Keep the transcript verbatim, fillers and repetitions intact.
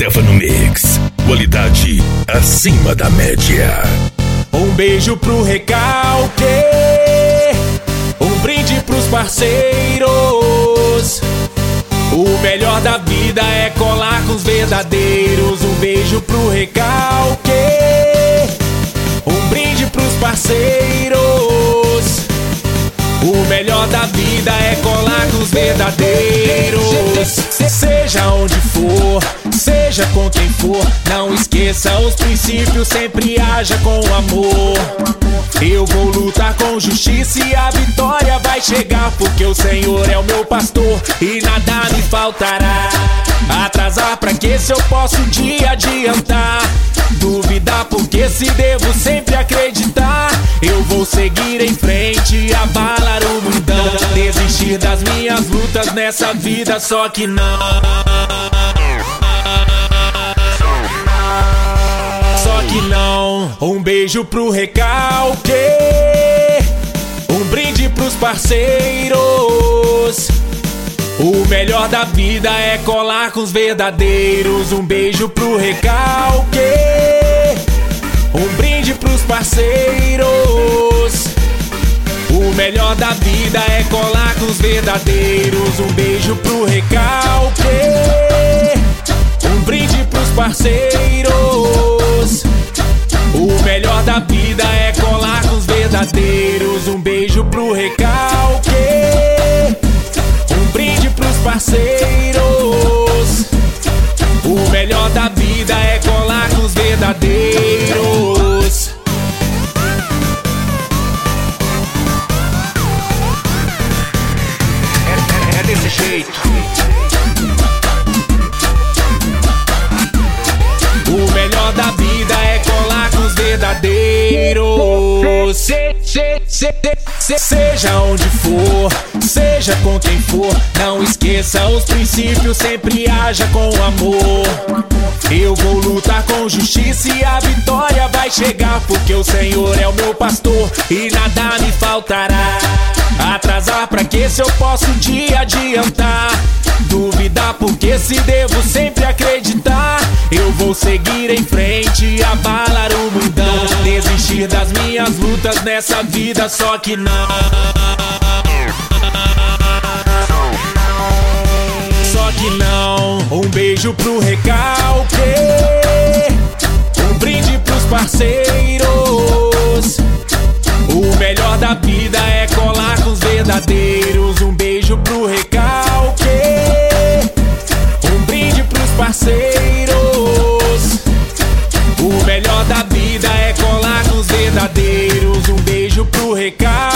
Stefano Mix, qualidade acima da média. Um beijo pro recalque, um brinde pros parceiros. O melhor da vida é colar com os verdadeiros. Um beijo pro recalque, um brinde pros parceiros. O melhor da vida é colar com os verdadeiros. Seja onde for, seja com quem for, não esqueça os princípios, sempre haja com amor. Eu vou lutar com justiça e a vitória vai chegar, porque o Senhor é o meu pastor e nada me faltará. Atrasar pra que se eu posso um dia adiantar? Duvidar porque se devo sempre acreditar. Eu vou seguir em frente, abalar o mundão. Desistir das minhas lutas nessa vida, só que não. Só que não. Um beijo pro recalque, um brinde pros parceiros. O melhor da vida é colar com os verdadeiros. Um beijo pro recalque, um brinde pros parceiros. O melhor da vida é colar com os verdadeiros. Um beijo pro recalque, um brinde pros parceiros. O melhor da vida é colar com os verdadeiros. Um beijo pro recalque, um brinde pros parceiros. O melhor da vida é colar com os verdadeiros. É, é, é desse jeito. O melhor da vida é colar com os verdadeiros. Se, se, se, se, seja onde for, seja com quem for, não esqueça os princípios, sempre haja com amor. Eu vou lutar com justiça e a vitória vai chegar, porque o Senhor é o meu pastor e nada me faltará. Atrasar pra que se eu posso um dia adiantar? Duvidar porque se devo sempre acreditar. Eu vou seguir em frente, abalar o mundão. Desistir das minhas lutas nessa vida, só que não. Só que não. Um beijo pro recalque, um brinde pros parceiros. O melhor da vida é colar com os verdadeiros. Um beijo pro recalque, um brinde pros parceiros. O melhor da vida é colar com os verdadeiros. Um beijo pro recalque,